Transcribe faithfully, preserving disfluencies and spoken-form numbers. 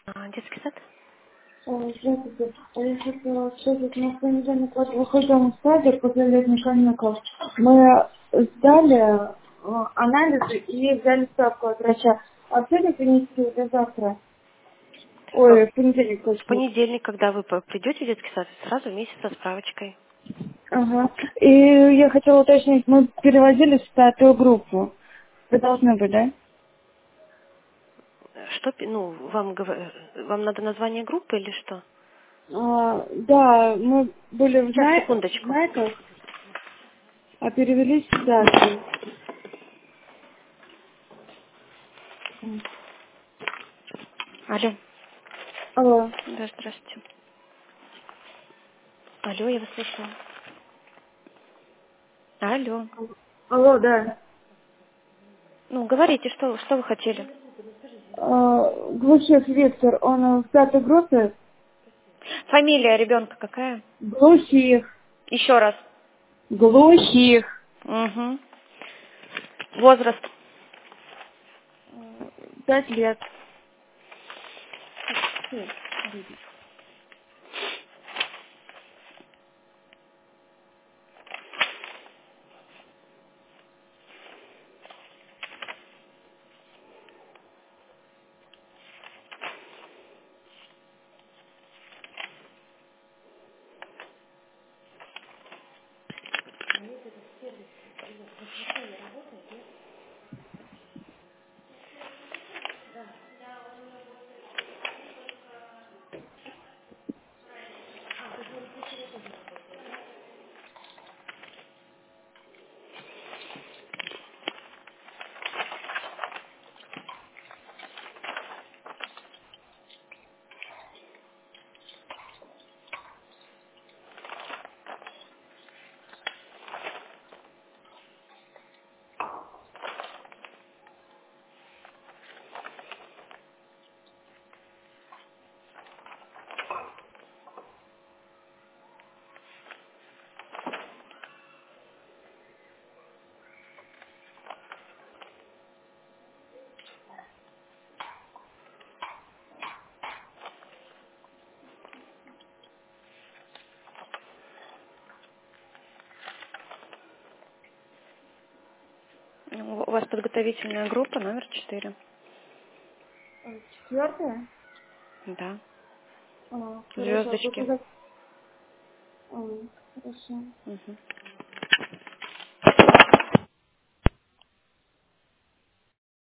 А, детский сад? Ой, здравствуйте. А я хотела спросить, мы в понедельник вот выходим в садик после летних каникул. Мы сдали э, анализы и взяли справку от врача. А все ли принести до завтра? В Ой, в понедельник в точно. понедельник, когда вы по- придете в детский сад, сразу вместе со справочкой. Ага. И я хотела уточнить, мы переводились в пятую группу. Вы должны быть, да? Что, пи- ну, вам, гов- вам надо название группы или что? А, да, мы были в, Сейчас, знай... в секундочку. Знайках, а перевелись в пятую. М. Алло. Алло. Да, здравствуйте. Алло, я вас слышу. Алло. Алло, да. Ну, говорите, что, что вы хотели? А, Глухих Виктор, он в пятой группе. Фамилия ребенка какая? Глухих. Еще раз. Глухих. Угу. Возраст. А, Пять лет. У у вас подготовительная группа номер четыре. Четвертая? Да. А, хорошо. А Звездочки. после... за- а, хорошо. Угу.